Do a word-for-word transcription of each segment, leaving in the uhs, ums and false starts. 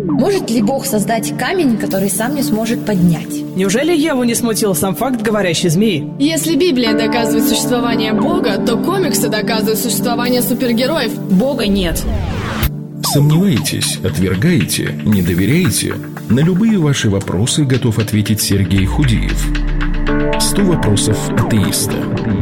Может ли Бог создать камень, который сам не сможет поднять? Неужели Еву не смутил сам факт говорящей змеи? Если Библия доказывает существование Бога, то комиксы доказывают существование супергероев. Бога нет. Сомневаетесь, отвергаете, не доверяете? На любые ваши вопросы готов ответить Сергей Худиев. сто вопросов атеиста.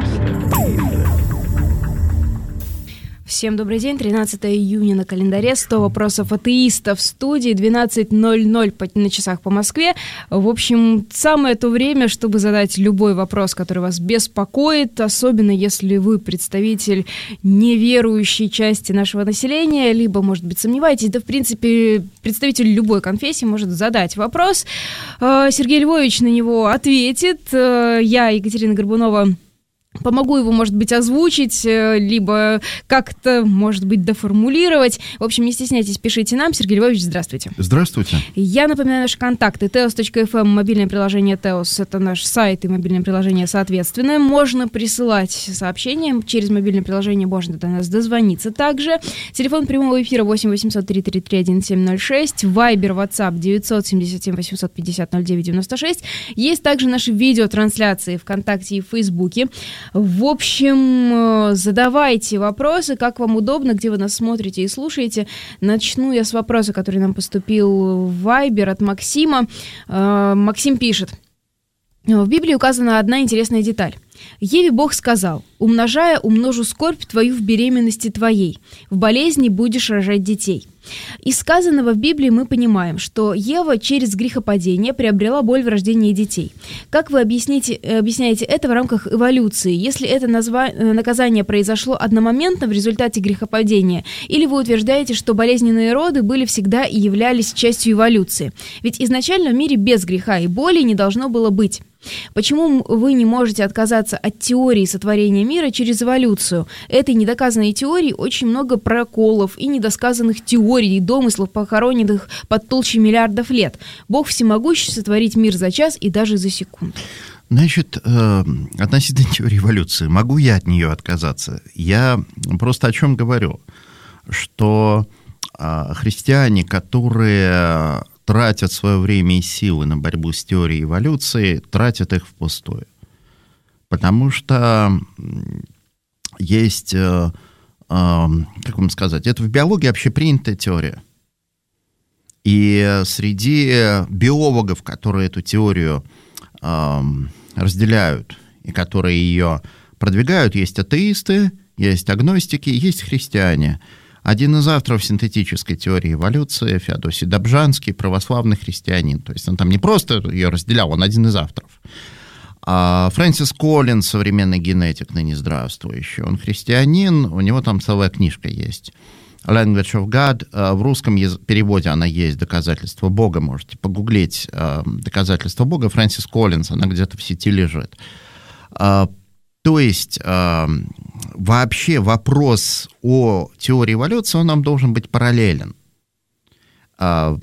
Всем добрый день, тринадцатое июня на календаре, сто вопросов атеиста в студии, двенадцать ноль ноль на часах по Москве. В общем, самое то время, чтобы задать любой вопрос, который вас беспокоит, особенно если вы представитель неверующей части нашего населения, либо, может быть, сомневаетесь, да, в принципе, представитель любой конфессии может задать вопрос. Сергей Львович на него ответит. Я, Екатерина Горбунова, помогу его, может быть, озвучить, либо как-то, может быть, доформулировать. В общем, не стесняйтесь, пишите нам. Сергей Львович, здравствуйте. Здравствуйте. Я напоминаю наши контакты. теос точка эф эм, мобильное приложение Теос, это наш сайт и мобильное приложение соответственно. Можно присылать сообщения через мобильное приложение, можно до нас дозвониться также. Телефон прямого эфира восемь восемьсот три три три один семь ноль шесть, Вайбер, WhatsApp девять семь семь восемь пять ноль ноль девять девяносто шесть. Есть также наши видеотрансляции ВКонтакте и в Фейсбуке. В общем, задавайте вопросы, как вам удобно, где вы нас смотрите и слушаете. Начну я с вопроса, который нам поступил в Вайбер от Максима. Максим пишет. В Библии указана одна интересная деталь. Еве Бог сказал: «Умножая, умножу скорбь твою в беременности твоей, в болезни будешь рожать детей». Из сказанного в Библии мы понимаем, что Ева через грехопадение приобрела боль в рождении детей. Как вы объясните, объясняете это в рамках эволюции? Если это назва... наказание произошло одномоментно в результате грехопадения, или вы утверждаете, что болезненные роды были всегда и являлись частью эволюции? Ведь изначально в мире без греха и боли не должно было быть. Почему вы не можете отказаться от теории сотворения мира через эволюцию? Этой недоказанной теории очень много проколов и недосказанных теорий и домыслов, похороненных под толщей миллиардов лет. Бог всемогущий сотворить мир за час и даже за секунду. Значит, э, относительно теории эволюции, могу я от нее отказаться? Я просто о чем говорю? Что э, христиане, которые тратят свое время и силы на борьбу с теорией эволюции, тратят их впустую. Потому что есть, э, э, как вам сказать, это в биологии общепринятая теория. И среди биологов, которые эту теорию э, разделяют и которые ее продвигают, есть атеисты, есть агностики, есть христиане. Один из авторов синтетической теории эволюции, Феодосий Добжанский, православный христианин. То есть он там не просто ее разделял, он один из авторов. А Фрэнсис Коллинз, современный генетик, ныне здравствующий, он христианин, у него там целая книжка есть. Language of God. В русском переводе она есть, «Доказательство Бога». Можете погуглить «Доказательство Бога». Фрэнсис Коллинз, она где-то в сети лежит. То есть э, вообще вопрос о теории эволюции, он нам должен быть параллелен. Э,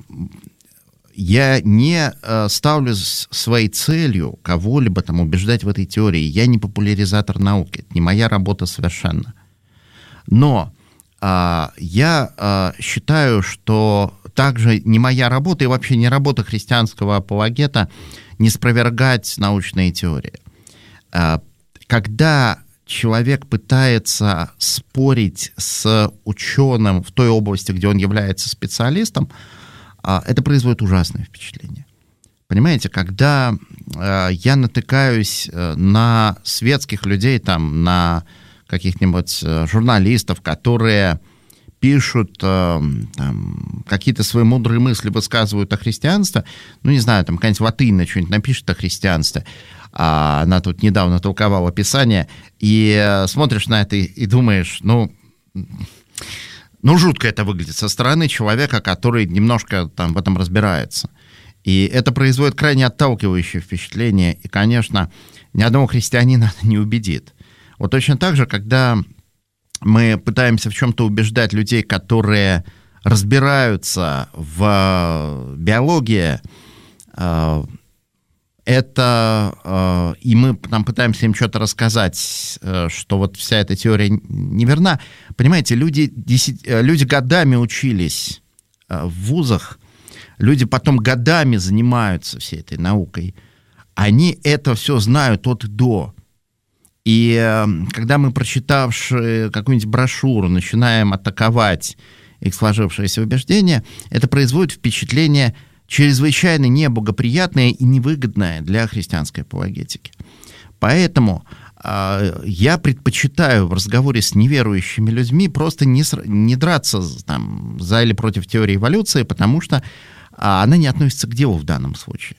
я не э, ставлю своей целью кого-либо там убеждать в этой теории. Я не популяризатор науки, это не моя работа совершенно. Но э, я э, считаю, что также не моя работа и вообще не работа христианского апологета не спровергать научные теории. Э, Когда человек пытается спорить с ученым в той области, где он является специалистом, это производит ужасное впечатление. Понимаете, когда я натыкаюсь на светских людей, там, на каких-нибудь журналистов, которые пишут там, какие-то свои мудрые мысли, высказывают о христианстве, ну, не знаю, там, какая-нибудь Латынь что-нибудь напишет о христианстве, а она тут недавно толковала Писание, и смотришь на это и, и думаешь, ну, ну, жутко это выглядит со стороны человека, который немножко там в этом разбирается. И это производит крайне отталкивающее впечатление, и, конечно, ни одного христианина не убедит. Вот точно так же, когда мы пытаемся в чем-то убеждать людей, которые разбираются в биологии, это, и мы там пытаемся им что-то рассказать, что вот вся эта теория неверна. Понимаете, люди, десять, люди годами учились в вузах, люди потом годами занимаются всей этой наукой, они это все знают от и до. И э, когда мы, прочитавши какую-нибудь брошюру, начинаем атаковать их сложившиеся убеждения, это производит впечатление чрезвычайно неблагоприятное и невыгодное для христианской апологетики. Поэтому э, я предпочитаю в разговоре с неверующими людьми просто не, не драться там, за или против теории эволюции, потому что э, она не относится к делу в данном случае.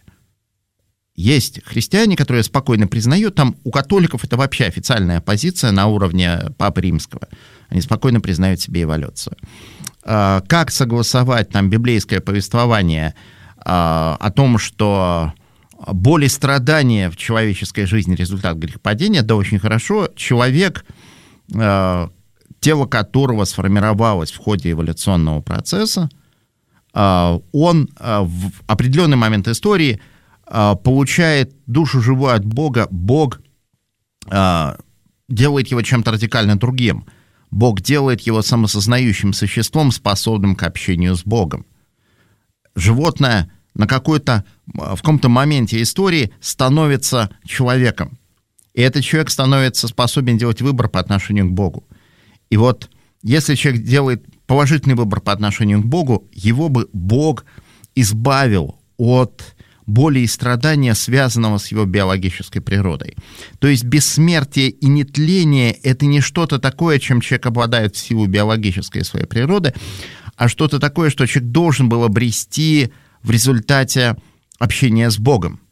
Есть христиане, которые спокойно признают, там у католиков это вообще официальная позиция на уровне Папы Римского. Они спокойно признают себе эволюцию. Э, как согласовать там библейское повествование э, о том, что боль и страдания в человеческой жизни — результат грехопадения, да, очень хорошо. Человек, э, тело которого сформировалось в ходе эволюционного процесса, э, он э, в определенный момент истории э, получает душу живую от Бога. Бог э, делает его чем-то радикально другим. Бог делает его самосознающим существом, способным к общению с Богом. Животное на какой-то, в каком-то моменте истории становится человеком. И этот человек становится способен делать выбор по отношению к Богу. И вот если человек делает положительный выбор по отношению к Богу, его бы Бог избавил от боли и страдания, связанного с его биологической природой. То есть бессмертие и нетление — это не что-то такое, чем человек обладает в силу биологической своей природы, а что-то такое, что человек должен был обрести в результате общения с Богом.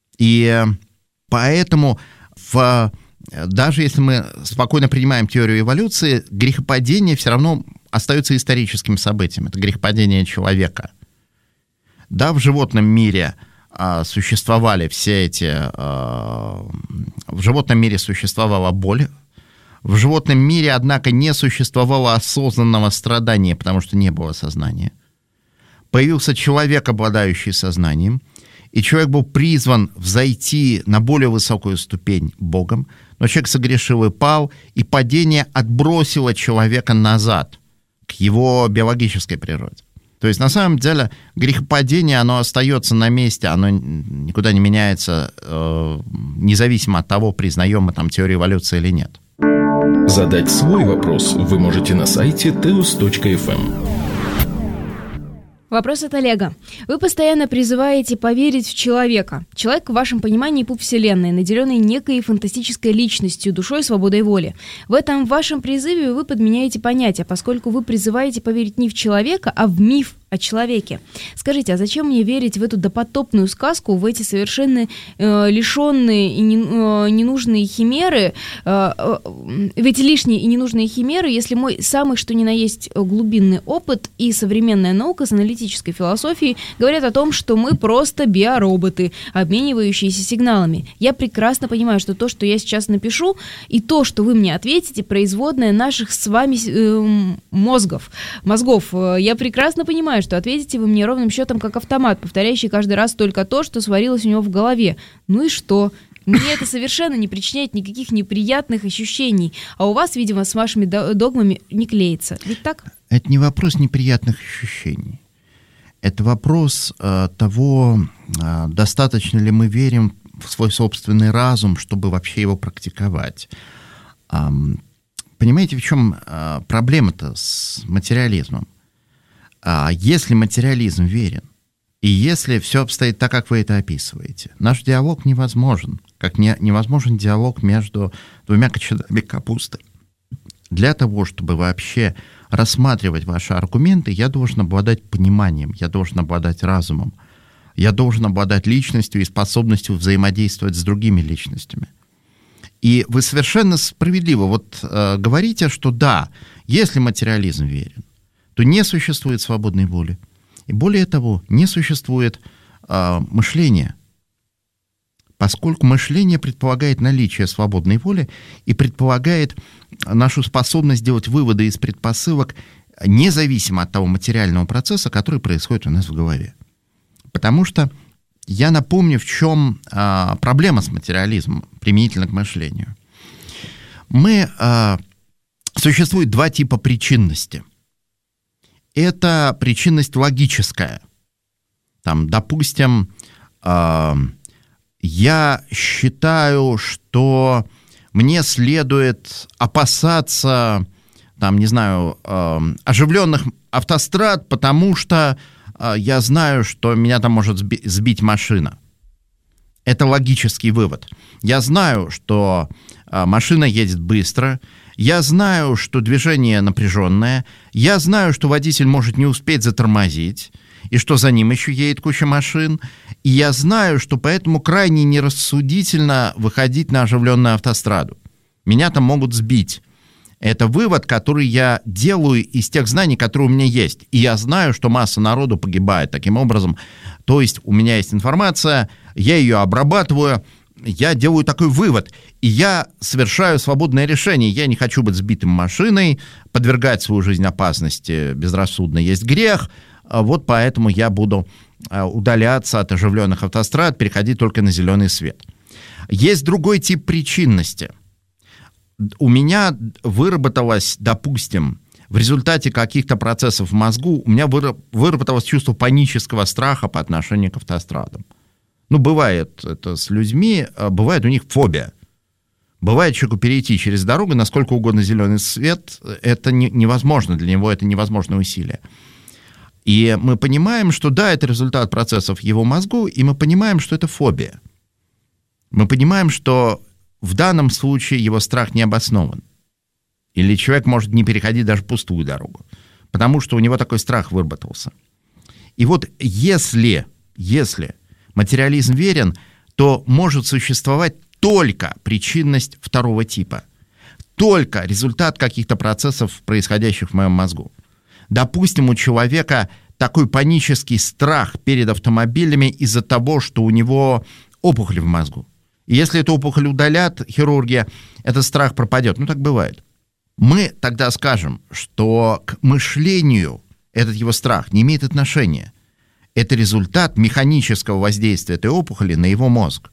И поэтому в, даже если мы спокойно принимаем теорию эволюции, грехопадение все равно остается историческим событием. Это грехопадение человека. Да, в животном мире а, существовали все эти... А, в животном мире существовала боль. В животном мире, однако, не существовало осознанного страдания, потому что не было сознания. Появился человек, обладающий сознанием, и человек был призван взойти на более высокую ступень Богом, но человек согрешил и пал, и падение отбросило человека назад к его биологической природе. То есть, на самом деле, грехопадение, оно остается на месте, оно никуда не меняется, э, независимо от того, признаем мы там теорию эволюции или нет. Задать свой вопрос вы можете на сайте теос точка эф эм. Вопрос от Олега. Вы постоянно призываете поверить в человека. Человек, в вашем понимании, пуп вселенной, наделенный некой фантастической личностью, душой, свободой воли. В этом вашем призыве вы подменяете понятие, поскольку вы призываете поверить не в человека, а в миф о человеке. Скажите, а зачем мне верить в эту допотопную сказку, в эти совершенно э, лишенные и не, э, ненужные химеры, э, э, в эти лишние и ненужные химеры, если мой самый что ни на есть глубинный опыт и современная наука с аналитической философией говорят о том, что мы просто биороботы, обменивающиеся сигналами. Я прекрасно понимаю, что то, что я сейчас напишу, и то, что вы мне ответите, производное наших с вами э, мозгов, мозгов. Я прекрасно понимаю, что ответите вы мне ровным счетом как автомат, повторяющий каждый раз только то, что сварилось у него в голове. Ну и что? Мне это совершенно не причиняет никаких неприятных ощущений. А у вас, видимо, с вашими догмами не клеится. Ведь так? Это не вопрос неприятных ощущений. Это вопрос э, того, э, достаточно ли мы верим в свой собственный разум, чтобы вообще его практиковать. Э, понимаете, в чем э, проблема-то с материализмом? Если материализм верен, и если все обстоит так, как вы это описываете, наш диалог невозможен, как не, невозможен диалог между двумя кочанами капусты. Для того, чтобы вообще рассматривать ваши аргументы, я должен обладать пониманием, я должен обладать разумом, я должен обладать личностью и способностью взаимодействовать с другими личностями. И вы совершенно справедливо вот, э, говорите, что да, если материализм верен, то не существует свободной воли. И более того, не существует э, мышления, поскольку мышление предполагает наличие свободной воли и предполагает нашу способность делать выводы из предпосылок, независимо от того материального процесса, который происходит у нас в голове. Потому что я напомню, в чем э, проблема с материализмом применительно к мышлению. Мы, э, существует два типа причинности. Это причинность логическая. Там, допустим, э, я считаю, что мне следует опасаться, там, не знаю, э, оживленных автострад, потому что э, я знаю, что меня там может сби- сбить машина. Это логический вывод. Я знаю, что э, машина едет быстро, я знаю, что движение напряженное, я знаю, что водитель может не успеть затормозить, и что за ним еще едет куча машин, и я знаю, что поэтому крайне нерассудительно выходить на оживленную автостраду. Меня там могут сбить. Это вывод, который я делаю из тех знаний, которые у меня есть. И я знаю, что масса народу погибает таким образом. То есть у меня есть информация, я ее обрабатываю, я делаю такой вывод. И я совершаю свободное решение. Я не хочу быть сбитым машиной, подвергать свою жизнь опасности безрассудно есть грех. Вот поэтому я буду удаляться от оживленных автострад, переходить только на зеленый свет. Есть другой тип причинности. У меня выработалось, допустим, в результате каких-то процессов в мозгу, у меня выработалось чувство панического страха по отношению к автострадам. Ну, бывает это с людьми, бывает у них фобия. Бывает человеку перейти через дорогу, насколько угодно зеленый свет, это не, невозможно, для него это невозможное усилие. И мы понимаем, что да, это результат процессов в его мозгу, и мы понимаем, что это фобия. Мы понимаем, что в данном случае его страх не обоснован. Или человек может не переходить даже пустую дорогу, потому что у него такой страх выработался. И вот если, если материализм верен, то может существовать только причинность второго типа, только результат каких-то процессов, происходящих в моем мозгу. Допустим, у человека такой панический страх перед автомобилями из-за того, что у него опухоль в мозгу. И если эту опухоль удалят, хирурги, этот страх пропадет. Ну, так бывает. Мы тогда скажем, что к мышлению этот его страх не имеет отношения. Это результат механического воздействия этой опухоли на его мозг.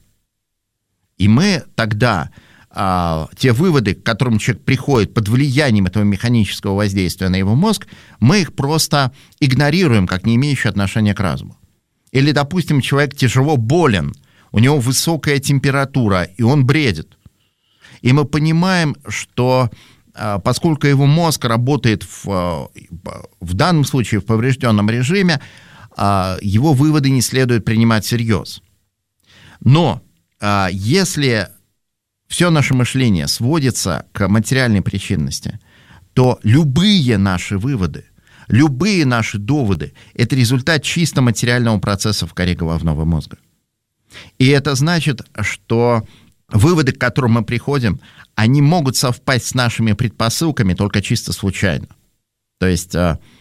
И мы тогда а, те выводы, к которым человек приходит под влиянием этого механического воздействия на его мозг, мы их просто игнорируем, как не имеющие отношения к разуму. Или, допустим, человек тяжело болен, у него высокая температура, и он бредит. И мы понимаем, что поскольку его мозг работает в, в данном случае в поврежденном режиме, его выводы не следует принимать всерьез. Но если все наше мышление сводится к материальной причинности, то любые наши выводы, любые наши доводы – это результат чисто материального процесса в коре головного мозга. И это значит, что выводы, к которым мы приходим, они могут совпасть с нашими предпосылками только чисто случайно. То есть,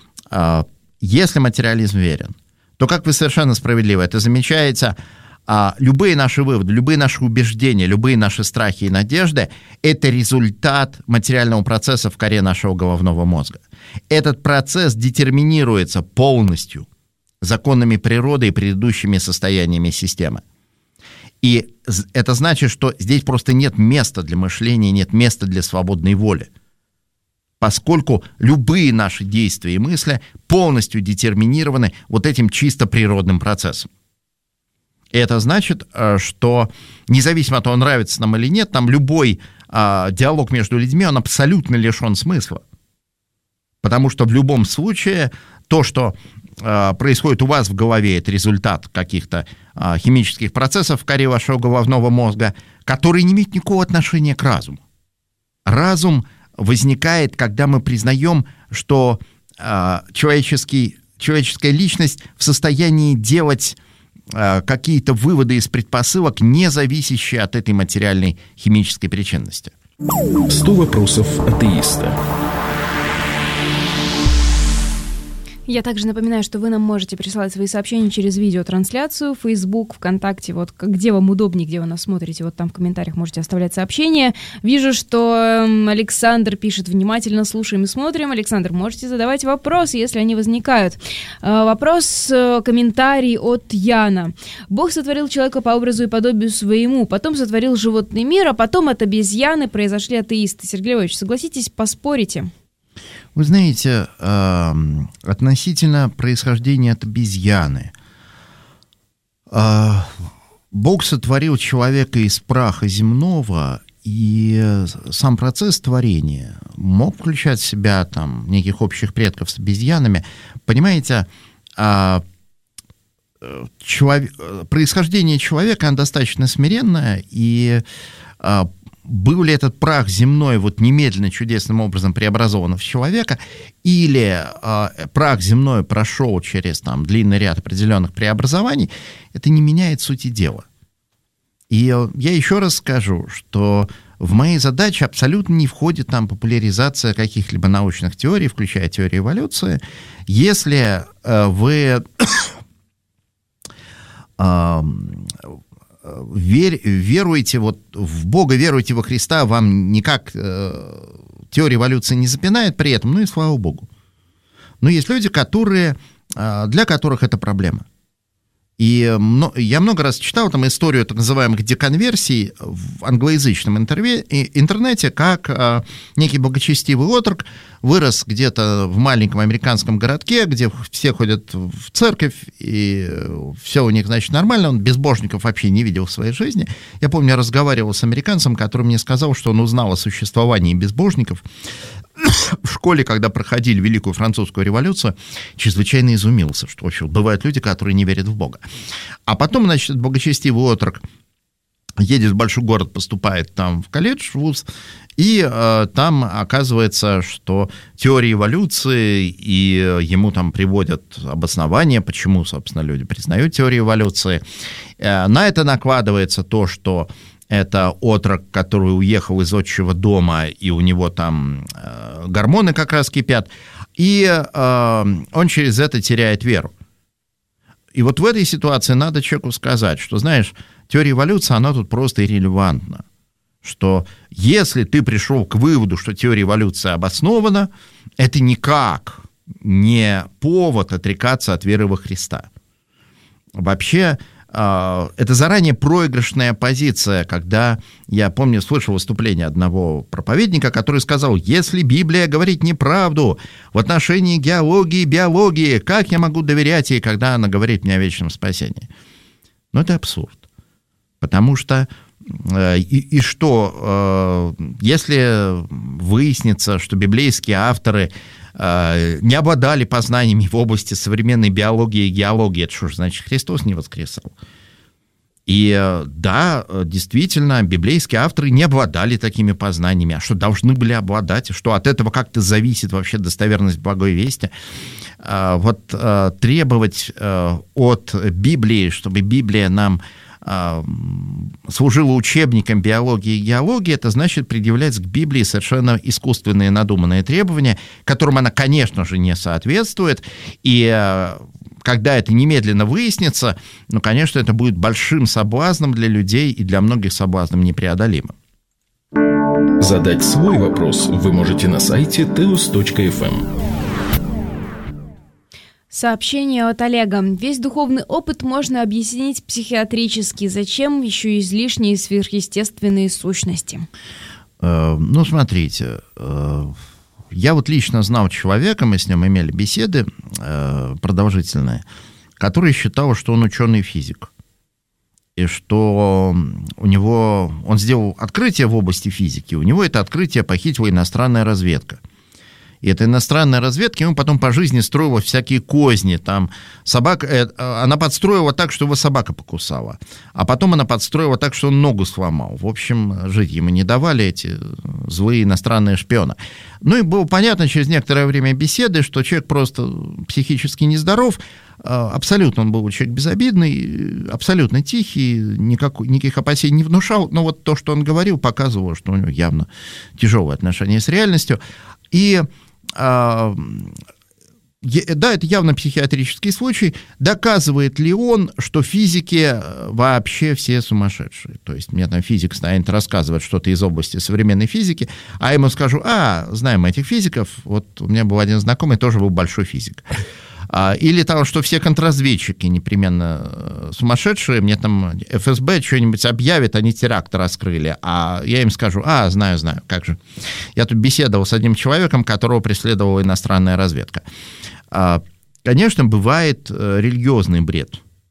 если материализм верен, то, как вы совершенно справедливо это замечаете, любые наши выводы, любые наши убеждения, любые наши страхи и надежды – это результат материального процесса в коре нашего головного мозга. Этот процесс детерминируется полностью законами природы и предыдущими состояниями системы. И это значит, что здесь просто нет места для мышления, нет места для свободной воли, поскольку любые наши действия и мысли полностью детерминированы вот этим чисто природным процессом. И это значит, что независимо от того, нравится нам или нет, там любой а, диалог между людьми, он абсолютно лишен смысла. Потому что в любом случае то, что а, происходит у вас в голове, это результат каких-то а, химических процессов в коре вашего головного мозга, которые не имеют никакого отношения к разуму. Разум возникает, когда мы признаем, что а, человеческий, человеческая личность в состоянии делать какие-то выводы из предпосылок, не зависящие от этой материальной химической причинности. сто вопросов атеиста. Я также напоминаю, что вы нам можете присылать свои сообщения через видеотрансляцию, Facebook, ВКонтакте, вот где вам удобнее, где вы нас смотрите, вот там в комментариях можете оставлять сообщения. Вижу, что Александр пишет: внимательно слушаем и смотрим. Александр, можете задавать вопросы, если они возникают. Вопрос, комментарий от Яна. Бог сотворил человека по образу и подобию своему, потом сотворил животный мир, а потом от обезьяны произошли атеисты. Сергей Львович, согласитесь, поспорите? Вы знаете, относительно происхождения от обезьяны, Бог сотворил человека из праха земного, и сам процесс творения мог включать в себя там неких общих предков с обезьянами. Понимаете, человек, происхождение человека, оно достаточно смиренное, и был ли этот прах земной вот немедленно чудесным образом преобразован в человека, или э, прах земной прошел через там, длинный ряд определенных преобразований, это не меняет сути дела. И э, я еще раз скажу, что в мои задачи абсолютно не входит там популяризация каких-либо научных теорий, включая теорию эволюции. Если э, вы... э, Верь, веруете вот в Бога, веруете во Христа, вам никак э, теория эволюции не запинает при этом, ну и слава Богу. Но есть люди, которые, э, для которых это проблема. И мно, я много раз читал там историю так называемых деконверсий в англоязычном интерве, интернете, как э, некий благочестивый отрок вырос где-то в маленьком американском городке, где все ходят в церковь, и все у них, значит, нормально, он безбожников вообще не видел в своей жизни. Я помню, я разговаривал с американцем, который мне сказал, что он узнал о существовании безбожников в школе, когда проходили Великую Французскую революцию, чрезвычайно изумился, что вообще бывают люди, которые не верят в Бога. А потом, значит, благочестивый отрок едет в большой город, поступает там в колледж, в вуз, и э, там оказывается, что теория эволюции, и ему там приводят обоснования, почему, собственно, люди признают теорию эволюции. Э, на это накладывается то, что это отрок, который уехал из отчего дома, и у него там э, гормоны как раз кипят, и э, он через это теряет веру. И вот в этой ситуации надо человеку сказать, что, знаешь, теория эволюции, она тут просто иррелевантна. Что если ты пришел к выводу, что теория эволюции обоснована, это никак не повод отрекаться от веры во Христа. Вообще, это заранее проигрышная позиция, когда, я помню, слышал выступление одного проповедника, который сказал: если Библия говорит неправду в отношении геологии и биологии, как я могу доверять ей, когда она говорит мне о вечном спасении? Ну, это абсурд. Потому что, и, и что, если выяснится, что библейские авторы не обладали познаниями в области современной биологии и геологии, это что ж, значит, Христос не воскресал? И да, действительно, библейские авторы не обладали такими познаниями, а что должны были обладать, что от этого как-то зависит вообще достоверность благой вести. Вот требовать от Библии, чтобы Библия нам служила учебником биологии и геологии, это значит предъявлять к Библии совершенно искусственные надуманные требования, которым она, конечно же, не соответствует, и когда это немедленно выяснится, ну, конечно, это будет большим соблазном для людей и для многих соблазном непреодолимым. Задать свой вопрос вы можете на сайте теос точка эф эм. Сообщение от Олега. Весь духовный опыт можно объяснить психиатрически. Зачем еще излишние сверхъестественные сущности? Ну, смотрите, я вот лично знал человека, мы с ним имели беседы продолжительные, который считал, что он ученый-физик. И что у него, он сделал открытие в области физики, у него это открытие похитила иностранная разведка. И эта иностранная разведка ему потом по жизни строила всякие козни. Там собака, она подстроила так, что его собака покусала. А потом она подстроила так, что он ногу сломал. В общем, жить ему не давали эти злые иностранные шпионы. Ну и было понятно через некоторое время беседы, что человек просто психически нездоров. Абсолютно он был человек безобидный, абсолютно тихий, никак, никаких опасений не внушал. Но вот то, что он говорил, показывало, что у него явно тяжелое отношение с реальностью. И да, это явно психиатрический случай. Доказывает ли он, что физики вообще все сумасшедшие? То есть мне там физик станет рассказывать что-то из области современной физики, а я ему скажу: а, знаем этих физиков, вот у меня был один знакомый, тоже был большой физик. Или там, что все контрразведчики непременно сумасшедшие, мне там эф эс бэ что-нибудь объявит, они теракт раскрыли, а я им скажу: а, знаю, знаю, как же. Я тут беседовал с одним человеком, которого преследовала иностранная разведка. Конечно, бывает религиозный бред.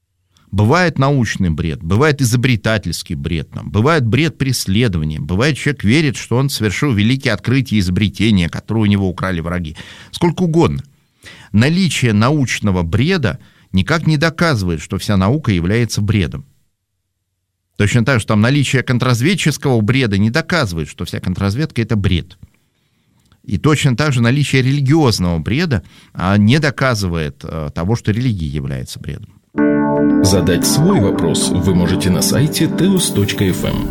Бывает научный бред, бывает изобретательский бред, там, бывает бред преследования, бывает человек верит, что он совершил великие открытия и изобретения, которые у него украли враги. Сколько угодно. Наличие научного бреда никак не доказывает, что вся наука является бредом. Точно так же там наличие контрразведческого бреда не доказывает, что вся контрразведка – это бред. И точно так же наличие религиозного бреда не доказывает того, что религия является бредом. Задать свой вопрос вы можете на сайте теос точка эф эм.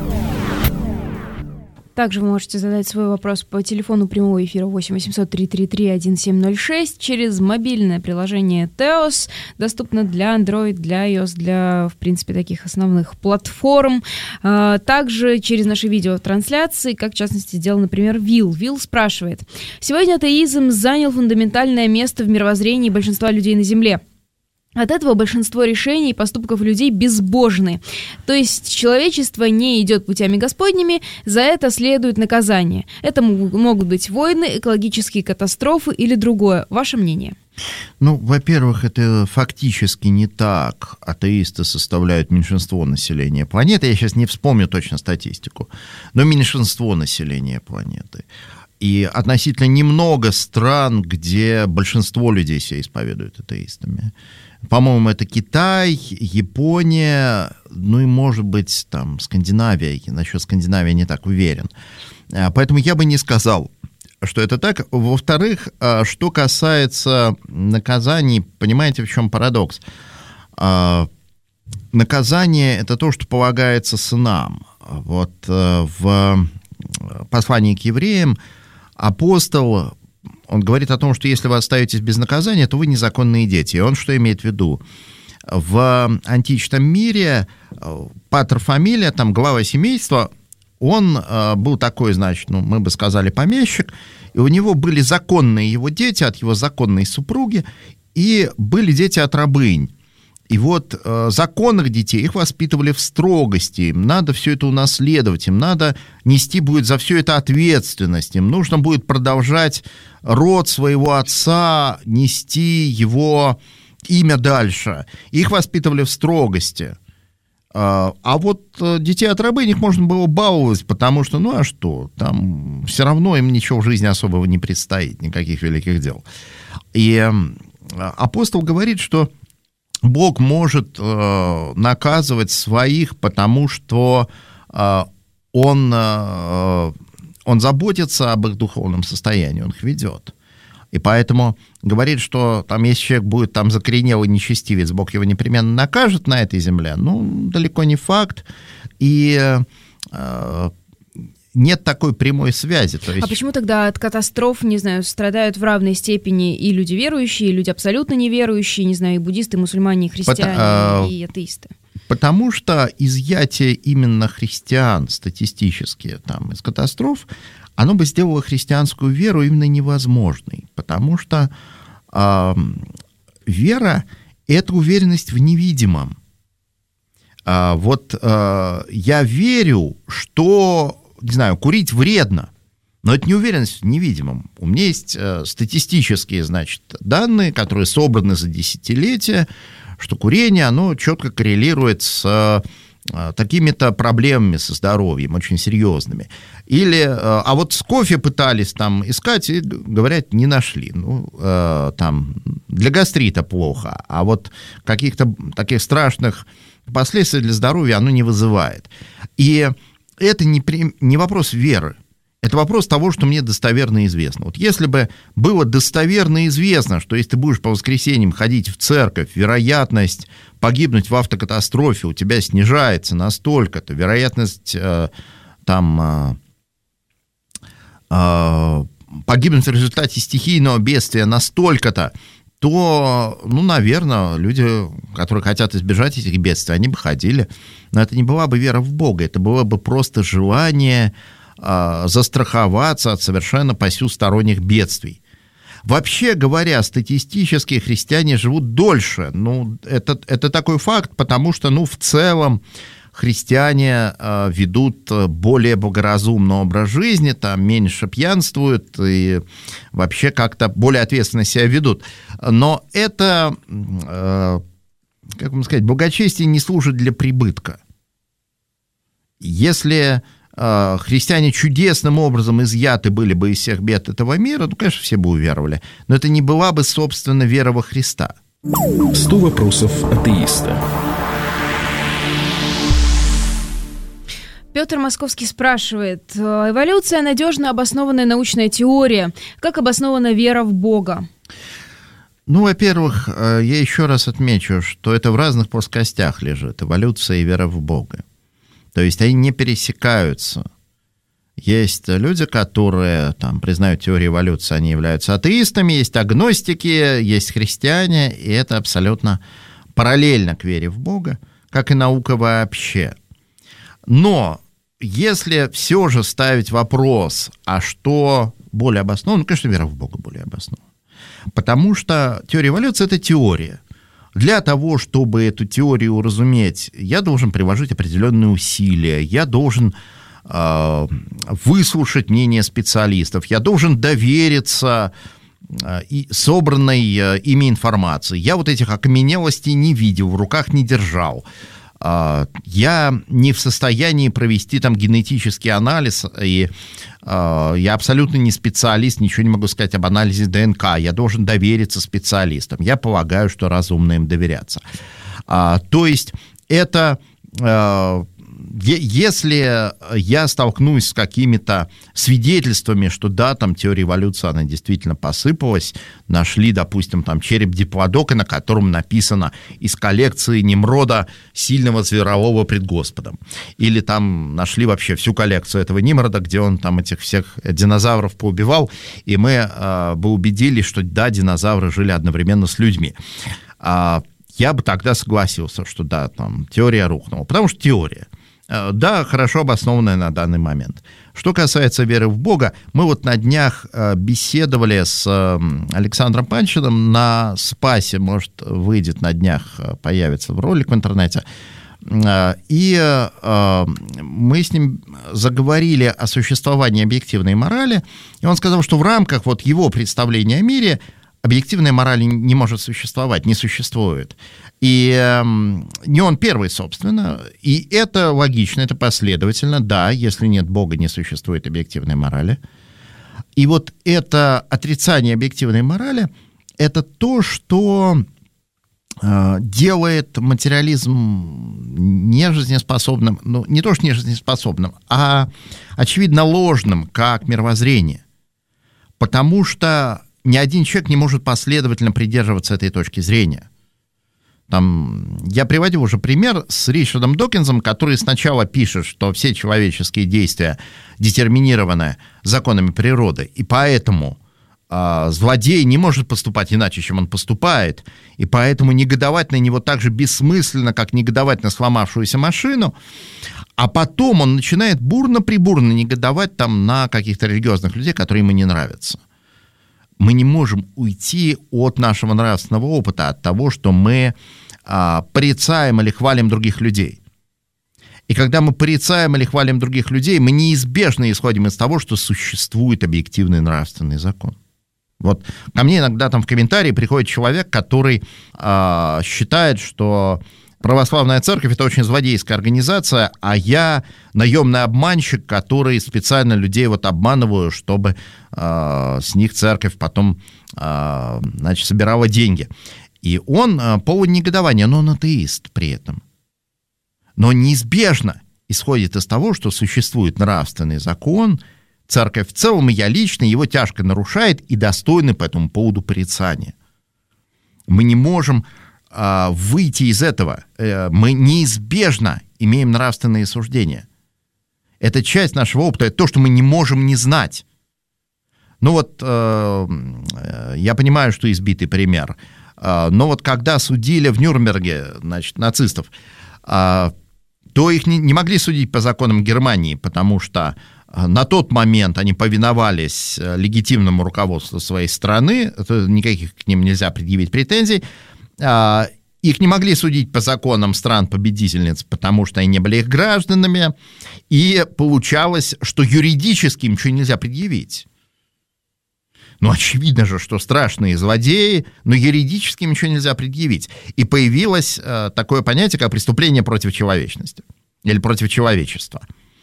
Также вы можете задать свой вопрос по телефону прямого эфира восемь восемьсот три три три один семь ноль шесть через мобильное приложение теос, доступно для Android, для iOS, для, в принципе, таких основных платформ. Также через наши видеотрансляции, как в частности сделал, например, Вилл. Вилл спрашивает: сегодня атеизм занял фундаментальное место в мировоззрении большинства людей на Земле. От этого большинство решений и поступков людей безбожны. То есть человечество не идет путями Господними, за это следует наказание. Это могут быть войны, экологические катастрофы или другое. Ваше мнение? Ну, во-первых, это фактически не так. Атеисты составляют меньшинство населения планеты. Я сейчас не вспомню точно статистику, но меньшинство населения планеты. И относительно немного стран, где большинство людей себя исповедуют атеистами. По-моему, это Китай, Япония, ну и, может быть, там, Скандинавия. Насчет Скандинавии не так уверен. Поэтому я бы не сказал, что это так. Во-вторых, что касается наказаний, понимаете, в чем парадокс? Наказание – это то, что полагается сынам. Вот в послании к евреям апостол, он говорит о том, что если вы остаетесь без наказания, то вы незаконные дети. И он что имеет в виду? В античном мире патер-фамилия, там глава семейства, он был такой, значит, ну, мы бы сказали, помещик, и у него были законные его дети от его законной супруги, и были дети от рабынь. И вот э, законных детей, их воспитывали в строгости, им надо все это унаследовать, им надо нести будет за все это ответственность, им нужно будет продолжать род своего отца, нести его имя дальше. Их воспитывали в строгости. А, а вот детей от рабынь их можно было баловать, потому что, ну а что, там все равно им ничего в жизни особого не предстоит, никаких великих дел. И э, апостол говорит, что Бог может э, наказывать своих, потому что э, он, э, он заботится об их духовном состоянии, он их ведет. И поэтому говорит, что там, если человек будет там закоренелый нечестивец, Бог его непременно накажет на этой земле, ну, далеко не факт. И э, нет такой прямой связи. То есть... А почему тогда от катастроф, не знаю, страдают в равной степени и люди верующие, и люди абсолютно неверующие, не знаю, и буддисты, и мусульмане, и христиане, Потому, и атеисты? Потому что изъятие именно христиан статистически там, из катастроф, оно бы сделало христианскую веру именно невозможной. Потому что э, вера – это уверенность в невидимом. Э, вот э, я верю, что... не знаю, курить вредно, но это не уверенность в невидимом. У меня есть э, статистические, значит, данные, которые собраны за десятилетия, что курение, оно четко коррелирует с э, такими-то проблемами со здоровьем, очень серьезными. Или, э, а вот с кофе пытались там искать и, говорят, не нашли. Ну, э, там, для гастрита плохо, а вот каких-то таких страшных последствий для здоровья оно не вызывает. И это не, не вопрос веры, это вопрос того, что мне достоверно известно. Вот если бы было достоверно известно, что если ты будешь по воскресеньям ходить в церковь, вероятность погибнуть в автокатастрофе у тебя снижается настолько-то, вероятность э, там, э, э, погибнуть в результате стихийного бедствия настолько-то, то, ну, наверное, люди, которые хотят избежать этих бедствий, они бы ходили. Но это не была бы вера в Бога, это было бы просто желание э, застраховаться от совершенно посюсторонних бедствий. Вообще говоря, статистически христиане живут дольше. Ну, это, это такой факт, потому что, ну, в целом христиане э, ведут более благоразумный образ жизни, там меньше пьянствуют и вообще как-то более ответственно себя ведут. Но это э, как вам сказать, благочестие не служит для прибытка. Если э, христиане чудесным образом изъяты были бы из всех бед этого мира, то, конечно, все бы уверовали. Но это не была бы, собственно, вера во Христа. сто вопросов атеиста. Петр Московский спрашивает: эволюция — надежно обоснованная научная теория. Как обоснована вера в Бога? Ну, во-первых, я еще раз отмечу, что это в разных плоскостях лежит, эволюция и вера в Бога. То есть они не пересекаются. Есть люди, которые там, признают теорию эволюции, они являются атеистами, есть агностики, есть христиане, и это абсолютно параллельно к вере в Бога, как и наука вообще. Но если все же ставить вопрос, а что более обосновано, ну, конечно, вера в Бога более обоснована. Потому что теория эволюции – это теория. Для того, чтобы эту теорию уразуметь, я должен приложить определенные усилия, я должен э, выслушать мнение специалистов, я должен довериться э, и собранной э, ими информации. Я вот этих окаменелостей не видел, в руках не держал. Я не в состоянии провести там генетический анализ, и э, я абсолютно не специалист, ничего не могу сказать об анализе ДНК, я должен довериться специалистам, я полагаю, что разумно им доверяться. А, то есть это... Э, Если я столкнусь с какими-то свидетельствами, что да, там теория эволюции, она действительно посыпалась, нашли, допустим, там череп диплодока, на котором написано из коллекции Немрода сильного зверолова пред Господом. Или там нашли вообще всю коллекцию этого Нимрода, где он там этих всех динозавров поубивал, и мы э, бы убедились, что да, динозавры жили одновременно с людьми. А, я бы тогда согласился, что да, там теория рухнула, потому что теория. Да, хорошо обоснованная на данный момент. Что касается веры в Бога, мы вот на днях беседовали с Александром Панчиным на Спасе, может, выйдет на днях, появится в ролик в интернете, и мы с ним заговорили о существовании объективной морали, и он сказал, что в рамках вот его представления о мире объективная мораль не может существовать, не существует. И э, не он первый, собственно, и это логично, это последовательно, да, если нет Бога, не существует объективной морали. И вот это отрицание объективной морали, это то, что э, делает материализм нежизнеспособным, ну, не то, что нежизнеспособным, а, очевидно, ложным, как мировоззрение. Потому что ни один человек не может последовательно придерживаться этой точки зрения. Там, я приводил уже пример с Ричардом Докинзом, который сначала пишет, что все человеческие действия детерминированы законами природы, и поэтому э, злодей не может поступать иначе, чем он поступает, и поэтому негодовать на него так же бессмысленно, как негодовать на сломавшуюся машину, а потом он начинает бурно-прибурно негодовать там на каких-то религиозных людей, которые ему не нравятся. Мы не можем уйти от нашего нравственного опыта, от того, что мы а, порицаем или хвалим других людей. И когда мы порицаем или хвалим других людей, мы неизбежно исходим из того, что существует объективный нравственный закон. Вот ко мне иногда там в комментарии приходит человек, который а, считает, что православная церковь — это очень злодейская организация, а я наемный обманщик, который специально людей вот обманываю, чтобы э, с них церковь потом э, значит, собирала деньги. И он э, полон негодования, но он атеист при этом. Но неизбежно исходит из того, что существует нравственный закон, церковь в целом, и я лично его тяжко нарушает и достойны по этому поводу порицания. Мы не можем выйти из этого. Мы неизбежно имеем нравственные суждения. Это часть нашего опыта, это то, что мы не можем не знать. Ну вот, я понимаю, что избитый пример, но вот когда судили в Нюрнберге, значит, нацистов, то их не, не могли судить по законам Германии, потому что на тот момент они повиновались легитимному руководству своей страны, никаких к ним нельзя предъявить претензий. Их не могли судить по законам стран-победительниц, потому что они не были их гражданами, и получалось, что юридически им ничего нельзя предъявить. Ну, очевидно же, что страшные злодеи, но юридически ничего нельзя предъявить. И появилось э, такое понятие, как преступление против человечности или против человечества.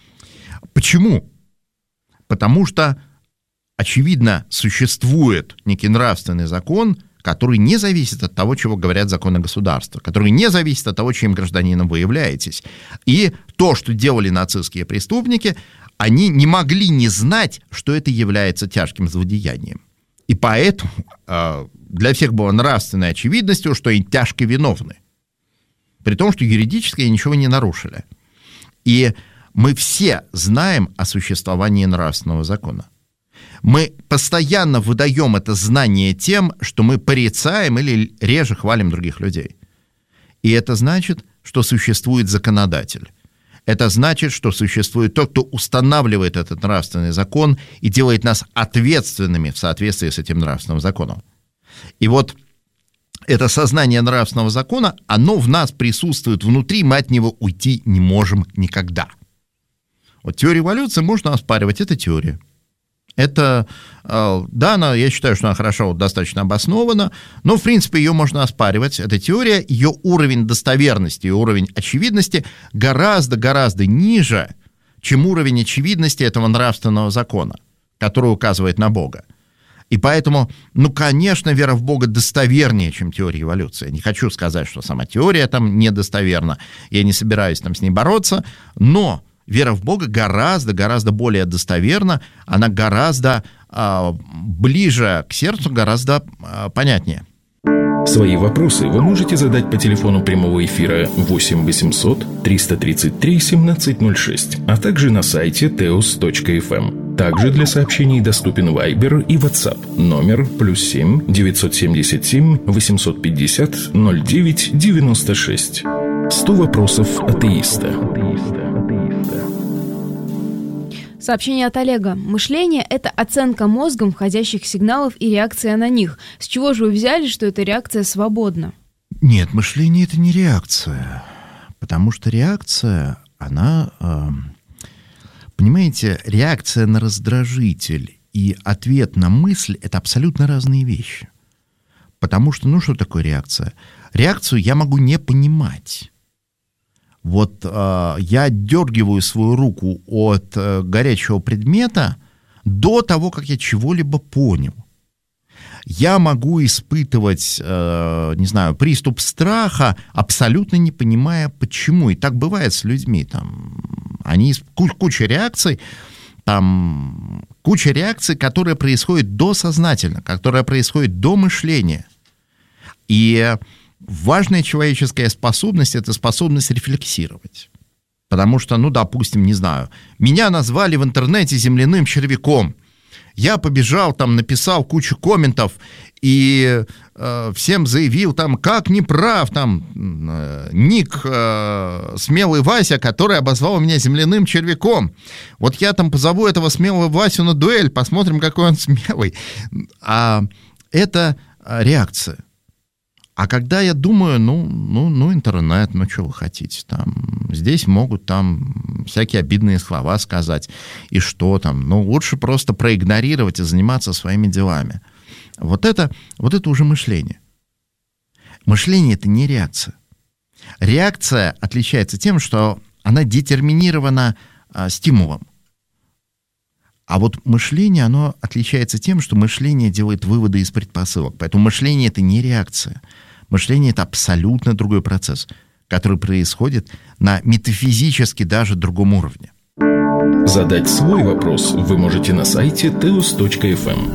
Почему? Потому что, очевидно, существует некий нравственный закон, который не зависит от того, чего говорят законы государства, который не зависит от того, чьим гражданином вы являетесь. И то, что делали нацистские преступники, они не могли не знать, что это является тяжким злодеянием. И поэтому э, для всех было нравственной очевидностью, что они тяжко виновны. При том, что юридически они ничего не нарушили. И мы все знаем о существовании нравственного закона. Мы постоянно выдаем это знание тем, что мы порицаем или реже хвалим других людей. И это значит, что существует законодатель. Это значит, что существует тот, кто устанавливает этот нравственный закон и делает нас ответственными в соответствии с этим нравственным законом. И вот это сознание нравственного закона, оно в нас присутствует внутри, мы от него уйти не можем никогда. Вот теорию эволюции можно оспаривать, это теория. Это, да, она, я считаю, что она хорошо, достаточно обоснована, но, в принципе, ее можно оспаривать. Эта теория, ее уровень достоверности, ее уровень очевидности гораздо-гораздо ниже, чем уровень очевидности этого нравственного закона, который указывает на Бога. И поэтому, ну, конечно, вера в Бога достовернее, чем теория эволюции. Я не хочу сказать, что сама теория там недостоверна, я не собираюсь там с ней бороться, но вера в Бога гораздо-гораздо более достоверна, она гораздо э, ближе к сердцу, гораздо э, понятнее. Свои вопросы вы можете задать по телефону прямого эфира восемь восемьсот триста тридцать три семнадцать ноль шесть, а также на сайте теос точка эф эм. Также для сообщений доступен Viber и WhatsApp. Номер плюс семь девятьсот семьдесят семь восемьсот пятьдесят ноль девять девяносто шесть. сто вопросов атеиста. Сообщение от Олега. Мышление – это оценка мозгом входящих сигналов и реакция на них. С чего же вы взяли, что эта реакция свободна? Нет, мышление – это не реакция. Потому что реакция, она... Э, понимаете, реакция на раздражитель и ответ на мысль – это абсолютно разные вещи. Потому что, ну что такое реакция? Реакцию я могу не понимать. Вот э, я отдергиваю свою руку от э, горячего предмета до того, как я чего-либо понял. Я могу испытывать, э, не знаю, приступ страха, абсолютно не понимая, почему. И так бывает с людьми. Там, они куча реакций, там, куча реакций, которые происходят досознательно, которые происходят до мышления. И важная человеческая способность – это способность рефлексировать. Потому что, ну, допустим, не знаю, меня назвали в интернете земляным червяком. Я побежал, там, написал кучу комментов и э, всем заявил, там, как неправ, там, э, ник э, «Смелый Вася», который обозвал меня земляным червяком. Вот я там позову этого смелого Васю на дуэль, посмотрим, какой он смелый. А это реакция. А когда я думаю, ну, ну, ну, интернет, ну, что вы хотите, там, здесь могут там всякие обидные слова сказать, и что там, ну, лучше просто проигнорировать и заниматься своими делами. Вот это, вот это уже мышление. Мышление – это не реакция. Реакция отличается тем, что она детерминирована а, стимулом. А вот мышление, оно отличается тем, что мышление делает выводы из предпосылок. Поэтому мышление – это не реакция. Мышление – это абсолютно другой процесс, который происходит на метафизически даже другом уровне. Задать свой вопрос вы можете на сайте теос точка эф эм.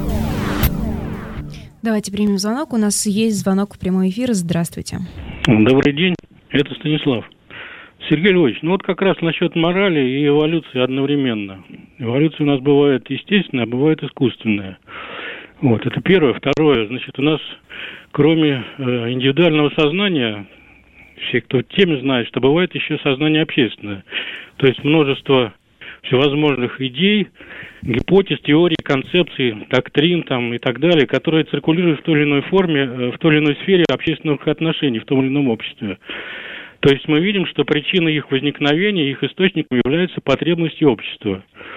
Давайте примем звонок. У нас есть звонок в прямой эфир. Здравствуйте. Добрый день. Это Станислав. Сергей Львович, ну вот как раз насчет морали и эволюции одновременно. Эволюция у нас бывает естественная, а бывает искусственная. Вот, это первое. Второе, значит, у нас кроме э, индивидуального сознания, все, кто в теме знает, что бывает еще сознание общественное. То есть множество всевозможных идей, гипотез, теорий, концепций, доктрин там, и так далее, которые циркулируют в той или иной форме, в той или иной сфере общественных отношений, в том или ином обществе. То есть мы видим, что причиной их возникновения, их источником является потребности общества.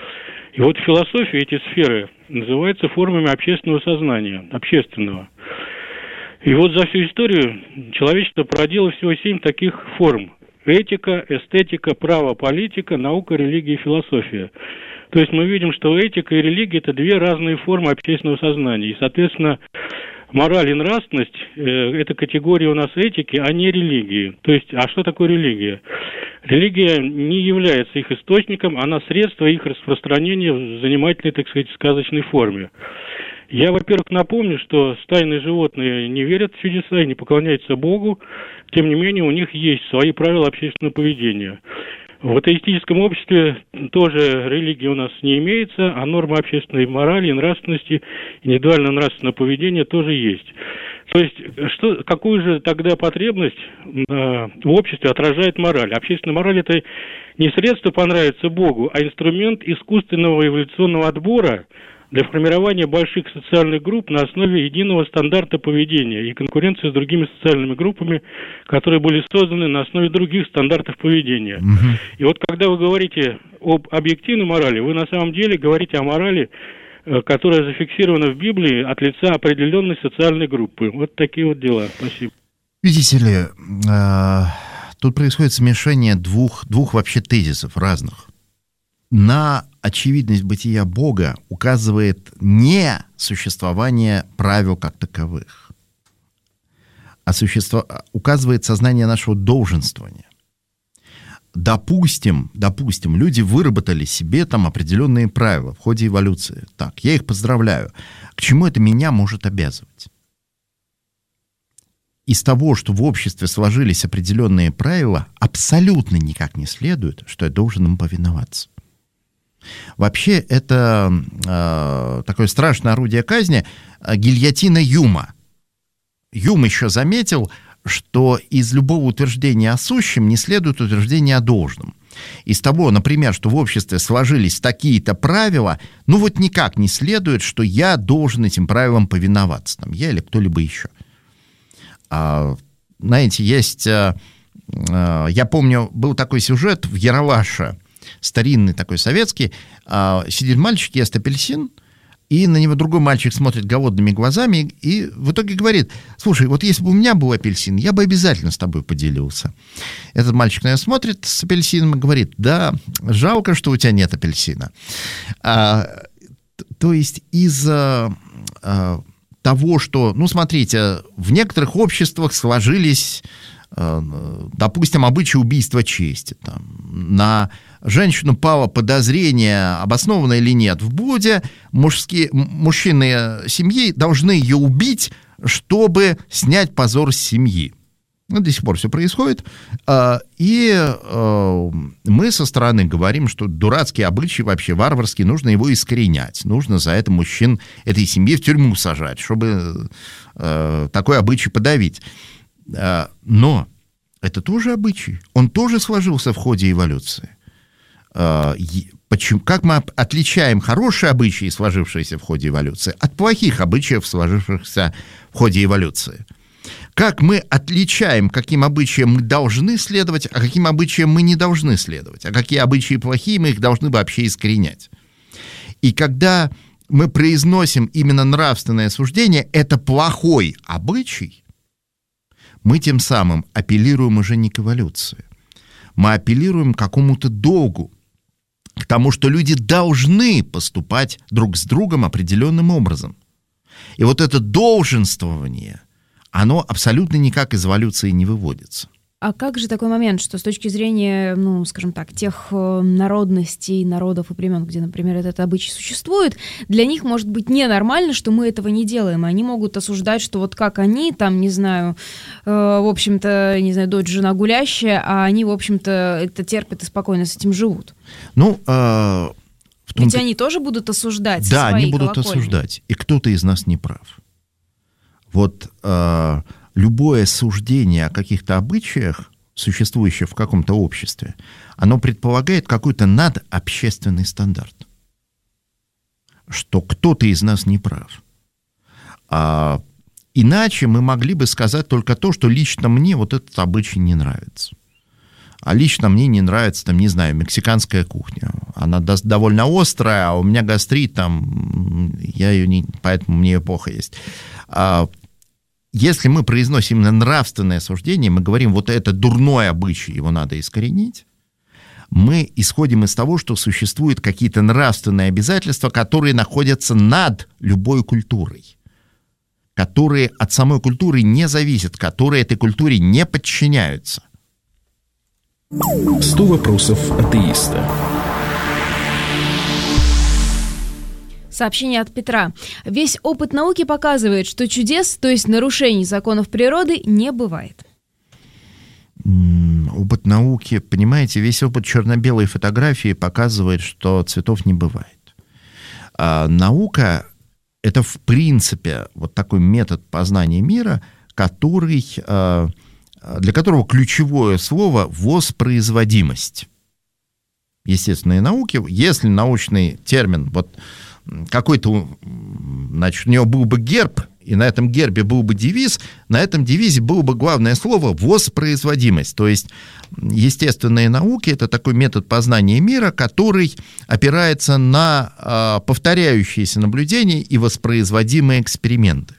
И вот в философии эти сферы называются формами общественного сознания, общественного. И вот за всю историю человечество породило всего семь таких форм. Этика, эстетика, право, политика, наука, религия и философия. То есть мы видим, что этика и религия – это две разные формы общественного сознания. И, соответственно, мораль и нравственность э, – это категория у нас этики, а не религии. То есть, а что такое религия? Религия не является их источником, она средство их распространения в занимательной, так сказать, сказочной форме. Я, во-первых, напомню, что стайные животные не верят в чудеса и не поклоняются Богу. Тем не менее, у них есть свои правила общественного поведения. В атеистическом обществе тоже религии у нас не имеется, а нормы общественной морали и нравственности, индивидуальное нравственное поведение тоже есть. То есть, что, какую же тогда потребность э, в обществе отражает мораль? Общественная мораль – это не средство понравиться Богу, а инструмент искусственного эволюционного отбора для формирования больших социальных групп на основе единого стандарта поведения и конкуренции с другими социальными группами, которые были созданы на основе других стандартов поведения. Угу. И вот когда вы говорите об объективной морали, вы на самом деле говорите о морали, которая зафиксирована в Библии от лица определенной социальной группы. Вот такие вот дела. Спасибо. Видите ли, тут происходит смешение двух, двух вообще тезисов разных. На очевидность бытия Бога указывает не существование правил как таковых, а существо... указывает сознание нашего долженствования. Допустим, допустим, люди выработали себе там определенные правила в ходе эволюции. Так, я их поздравляю. К чему это меня может обязывать? Из того, что в обществе сложились определенные правила, абсолютно никак не следует, что я должен им повиноваться. Вообще, это э, такое страшное орудие казни э, гильотина Юма. Юм еще заметил, что из любого утверждения о сущем не следует утверждение о должном. Из того, например, что в обществе сложились такие-то правила, ну вот никак не следует, что я должен этим правилам повиноваться, там, я или кто-либо еще. А, знаете, есть... А, а, я помню, был такой сюжет в Ералаше, старинный такой советский, а, сидит мальчик, ест апельсин, и на него другой мальчик смотрит голодными глазами и в итоге говорит: слушай, вот если бы у меня был апельсин, я бы обязательно с тобой поделился. Этот мальчик на него смотрит с апельсином и говорит: да, жалко, что у тебя нет апельсина. А, то есть из-за а, того, что, ну, смотрите, в некоторых обществах сложились, а, допустим, обычаи убийства чести. Там, на женщину пало подозрение, обоснованное или нет, в блуде, мужские, мужчины семьи должны ее убить, чтобы снять позор с семьи. Ну, до сих пор все происходит. И мы со стороны говорим, что дурацкий обычай вообще варварский, нужно его искоренять. Нужно за это мужчин этой семьи в тюрьму сажать, чтобы такой обычай подавить. Но это тоже обычай. Он тоже сложился в ходе эволюции. Почему, как мы отличаем хорошие обычаи, сложившиеся в ходе эволюции, от плохих обычаев, сложившихся в ходе эволюции? Как мы отличаем, каким обычаям мы должны следовать, а каким обычаям мы не должны следовать? А какие обычаи плохие, мы их должны вообще искоренять? И когда мы произносим именно нравственное суждение, это плохой обычай, мы тем самым апеллируем уже не к эволюции. Мы апеллируем к какому-то долгу, к тому, что люди должны поступать друг с другом определенным образом. И вот это долженствование, оно абсолютно никак из эволюции не выводится. А как же такой момент, что с точки зрения, ну, скажем так, тех народностей, народов и племен, где, например, этот обычай существует, для них может быть ненормально, что мы этого не делаем. Они могут осуждать, что вот как они, там, не знаю, э, в общем-то, не знаю, дочь, жена гулящая, а они, в общем-то, это терпят и спокойно с этим живут. Ну, э, в том Ведь они тоже будут осуждать. Да, свои они будут колокольни. осуждать. И кто-то из нас не прав. Вот... Э, Любое суждение о каких-то обычаях, существующих в каком-то обществе, оно предполагает какой-то надобщественный стандарт. Что кто-то из нас не прав. А иначе мы могли бы сказать только то, что лично мне вот этот обычай не нравится. А лично мне не нравится, там, не знаю, мексиканская кухня. она довольно острая, а у меня гастрит, там, я ее не, поэтому мне ее плохо есть. Если мы произносим именно нравственное суждение, мы говорим, вот это дурной обычай, его надо искоренить, мы исходим из того, что существуют какие-то нравственные обязательства, которые находятся над любой культурой, которые от самой культуры не зависят, которые этой культуре не подчиняются. сто вопросов атеиста. Сообщение от Петра. Весь опыт науки показывает, что чудес, то есть нарушений законов природы, не бывает. Опыт науки, понимаете, весь опыт черно-белой фотографии показывает, что цветов не бывает. А наука — это, в принципе, вот такой метод познания мира, который, для которого ключевое слово — воспроизводимость. Естественные науки, если научный термин, вот какой-то, значит, у него был бы герб, и на этом гербе был бы девиз, на этом девизе было бы главное слово «воспроизводимость». То есть естественные науки — это такой метод познания мира, который опирается на э, повторяющиеся наблюдения и воспроизводимые эксперименты.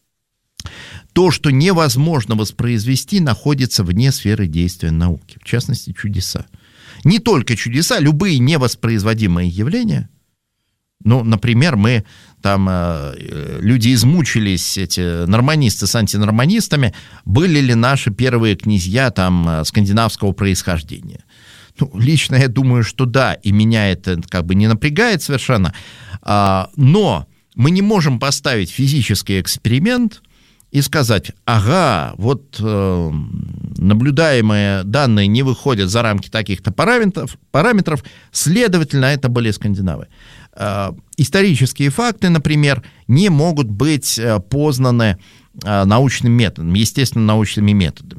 То, что невозможно воспроизвести, находится вне сферы действия науки, в частности, чудеса. Не только чудеса, любые невоспроизводимые явления. Ну, например, мы там, э, люди измучились, эти норманисты с антинорманистами, были ли наши первые князья там скандинавского происхождения? Ну, лично я думаю, что да, и меня это как бы не напрягает совершенно, а, но мы не можем поставить физический эксперимент и сказать, ага, вот э, наблюдаемые данные не выходят за рамки таких-то параметров, параметров, следовательно, это были скандинавы. Э, исторические факты, например, не могут быть познаны э, научным методом, естественно, научными методами.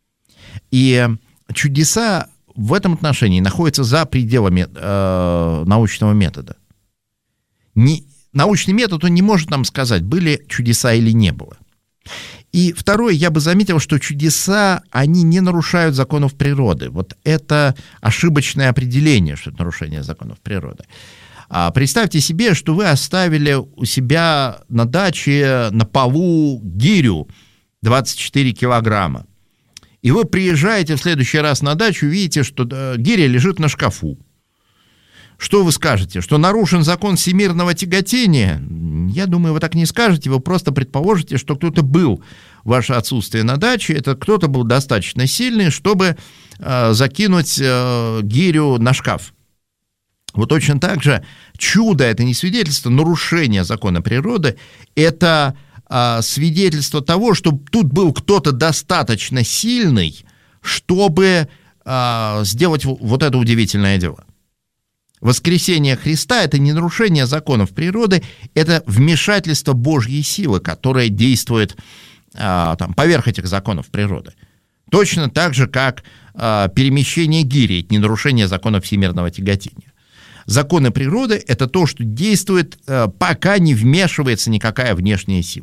И чудеса в этом отношении находятся за пределами э, научного метода. Не, научный метод, он не может нам сказать, были чудеса или не было. И второе, я бы заметил, что чудеса, они не нарушают законов природы. Вот это ошибочное определение, что это нарушение законов природы. А представьте себе, что вы оставили у себя на даче на полу гирю двадцать четыре килограмма. И вы приезжаете в следующий раз на дачу, видите, что гиря лежит на шкафу. Что вы скажете? Что нарушен закон всемирного тяготения? Я думаю, вы так не скажете, вы просто предположите, что кто-то был в ваше отсутствие на даче, это кто-то был достаточно сильный, чтобы э, закинуть э, гирю на шкаф. Вот точно так же чудо — это не свидетельство нарушения закона природы, это э, свидетельство того, что тут был кто-то достаточно сильный, чтобы э, сделать вот это удивительное дело. Воскресение Христа — это не нарушение законов природы, это вмешательство Божьей силы, которое действует а, там, поверх этих законов природы. Точно так же, как а, перемещение гири — это не нарушение законов всемирного тяготения. Законы природы — это то, что действует, а, пока не вмешивается никакая внешняя сила.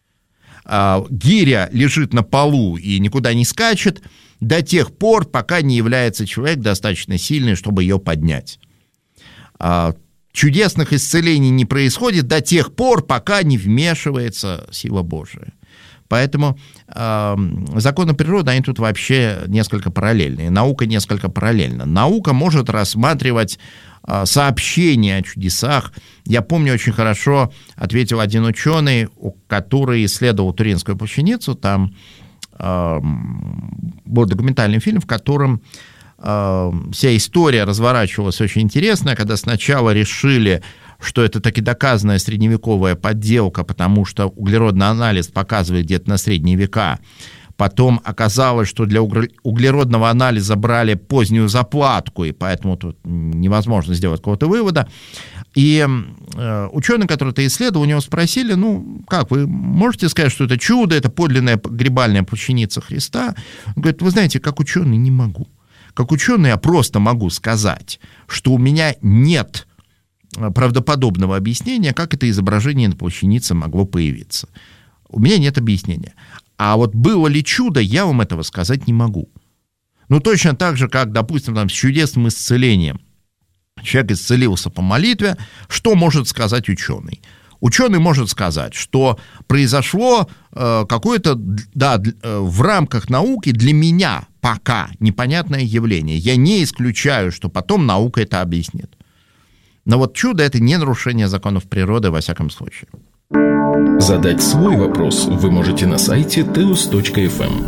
А, гиря лежит на полу и никуда не скачет до тех пор, пока не является человек достаточно сильный, чтобы ее поднять. Чудесных исцелений не происходит до тех пор, пока не вмешивается сила Божия. Поэтому э, законы природы, они тут вообще несколько параллельны, наука несколько параллельна. Наука может рассматривать э, сообщения о чудесах. Я помню, очень хорошо ответил один ученый, который исследовал Туринскую плащаницу. Там э, был документальный фильм, в котором вся история разворачивалась очень интересно, когда сначала решили, что это таки доказанная средневековая подделка, потому что углеродный анализ показывает где-то на средние века. Потом оказалось, что для углеродного анализа брали позднюю заплатку, и поэтому тут невозможно сделать какого-то вывода. И ученый, который это исследовал, у него спросили, ну, как, вы можете сказать, что это чудо, это подлинная погребальная плащаница Христа? Он говорит, вы знаете, как ученый не могу. Как ученый я просто могу сказать, что у меня нет правдоподобного объяснения, как это изображение на плащанице могло появиться. У меня нет объяснения. А вот было ли чудо, я вам этого сказать не могу. Ну, точно так же, как, допустим, там, с чудесным исцелением. человек исцелился по молитве, что может сказать ученый? Ученый может сказать, что произошло э, какое-то, да, э, в рамках науки для меня пока непонятное явление. Я не исключаю, что потом наука это объяснит. Но вот чудо – это не нарушение законов природы во всяком случае. Задать свой вопрос вы можете на сайте теос точка эф эм.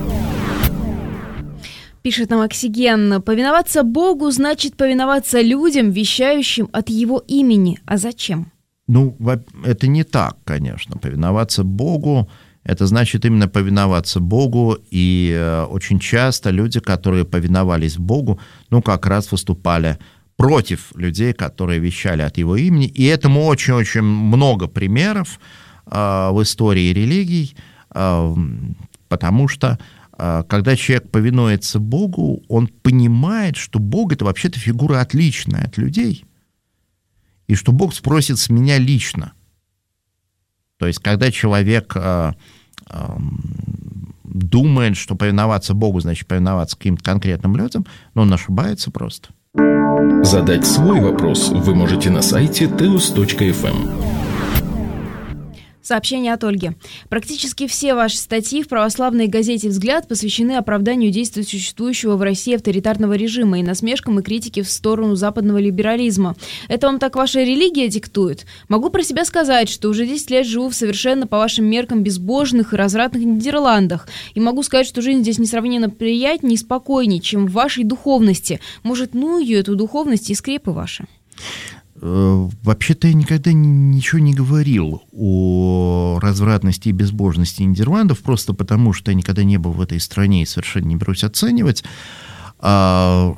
Пишет нам Оксиген. Повиноваться Богу значит повиноваться людям, вещающим от Его имени. А зачем? Ну, это не так, конечно. Повиноваться Богу – это значит именно повиноваться Богу. И очень часто люди, которые повиновались Богу, ну, как раз выступали против людей, которые вещали от Его имени. И этому очень-очень много примеров э, в истории религий, э, потому что э, когда человек повинуется Богу, он понимает, что Бог – это вообще-то фигура отличная от людей, и что Бог спросит с меня лично. То есть, когда человек э, э, думает, что повиноваться Богу значит повиноваться каким-то конкретным людям, но он ошибается просто. Задать свой вопрос вы можете на сайте теос точка эф эм. Сообщение от Ольги. Практически все ваши статьи в православной газете «Взгляд» посвящены оправданию действий существующего в России авторитарного режима и насмешкам и критике в сторону западного либерализма. Это вам так ваша религия диктует? Могу про себя сказать, что уже десять лет живу в совершенно по вашим меркам безбожных и развратных Нидерландах. И могу сказать, что жизнь здесь несравненно приятнее и спокойнее, чем в вашей духовности. Может, ну ее, эту духовность и скрепы ваши? Вообще-то я никогда ничего не говорил о развратности и безбожности Нидерландов, просто потому что я никогда не был в этой стране и совершенно не берусь оценивать. Но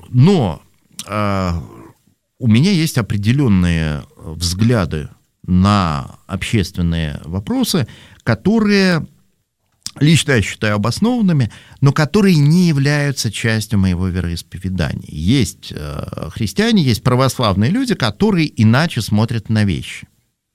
у меня есть определенные взгляды на общественные вопросы, которые лично я считаю обоснованными, но которые не являются частью моего вероисповедания. Есть э, христиане, есть православные люди, которые иначе смотрят на вещи.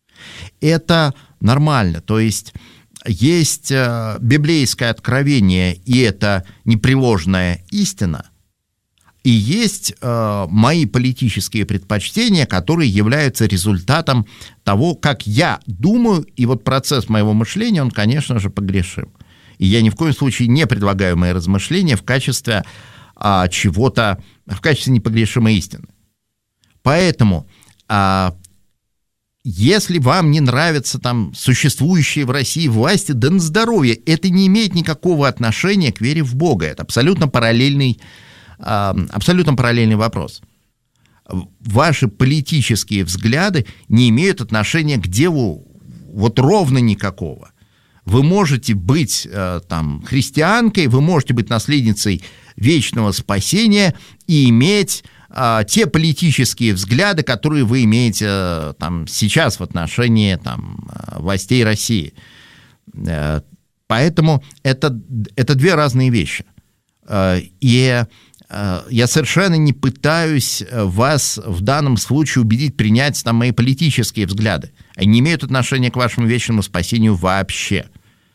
Это нормально, то есть есть э, библейское откровение, и это непреложная истина, и есть э, мои политические предпочтения, которые являются результатом того, как я думаю, и вот процесс моего мышления, он, конечно же, погрешим. И я ни в коем случае не предлагаю мои размышления в качестве а, чего-то, в качестве непогрешимой истины. Поэтому, а, если вам не нравятся там существующие в России власти, да на здоровье, это не имеет никакого отношения к вере в Бога. Это абсолютно параллельный, а, абсолютно параллельный вопрос. Ваши политические взгляды не имеют отношения к делу вот ровно никакого. Вы можете быть э, там, христианкой, вы можете быть наследницей вечного спасения и иметь э, те политические взгляды, которые вы имеете э, там, сейчас в отношении там, властей России. Э, поэтому это, это две разные вещи. Э, и э, я совершенно не пытаюсь вас в данном случае убедить принять там, мои политические взгляды. Они не имеют отношения к вашему вечному спасению вообще.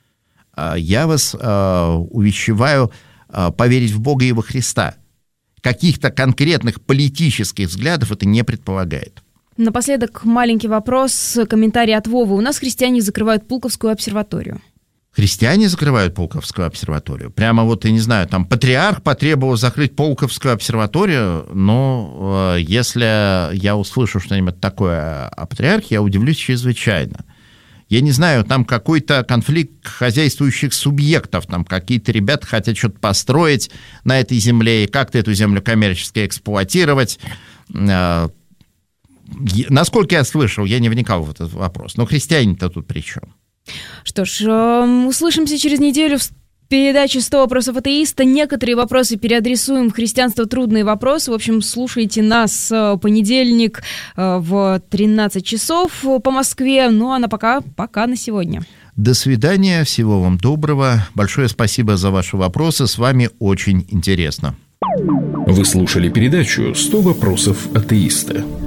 Я вас э, увещеваю э, поверить в Бога и во Христа. Каких-то конкретных политических взглядов это не предполагает. Напоследок маленький вопрос, комментарий от Вовы. У нас христиане закрывают Пулковскую обсерваторию. Христиане закрывают Пулковскую обсерваторию? Прямо вот, я не знаю, там патриарх потребовал закрыть Пулковскую обсерваторию, но э, если я услышу что-нибудь такое о патриархе, я удивлюсь чрезвычайно. Я не знаю, там какой-то конфликт хозяйствующих субъектов, там какие-то ребята хотят что-то построить на этой земле и как-то эту землю коммерчески эксплуатировать. Насколько я слышал, я не вникал в этот вопрос, но христиане-то тут при чем? Что ж, услышимся через неделю в передаче «сто вопросов атеиста». Некоторые вопросы переадресуем в «Христианство. Трудные вопросы». В общем, слушайте нас в понедельник в тринадцать часов по Москве. Ну, а на пока, пока на сегодня. До свидания, всего вам доброго. Большое спасибо за ваши вопросы. С вами очень интересно. Вы слушали передачу «сто вопросов атеиста».